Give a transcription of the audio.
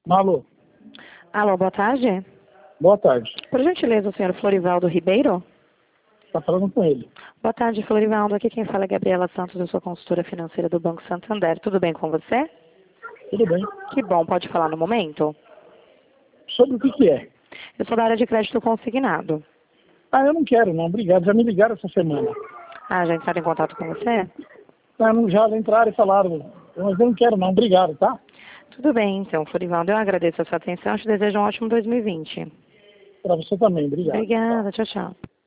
Alô, Alô, boa tarde. boa tarde. Por gentileza, o senhor Florivaldo Ribeiro? Está falando com ele. Boa tarde, Florivaldo. Aqui quem fala é Gabriela Santos, eu sou consultora financeira do Banco Santander. Tudo bem com você? Tudo bem. Que bom, pode falar no momento? Sobre o que é? Eu sou da área de crédito consignado. Eu não quero não, obrigado. Já me ligaram essa semana. Já entraram em contato com você? Já entraram e falaram, mas eu não quero não, obrigado, tá? Tudo bem, então, Florivaldo. Eu agradeço a sua atenção e te desejo um ótimo 2020. Para você também, obrigado. Obrigada, tchau, tchau.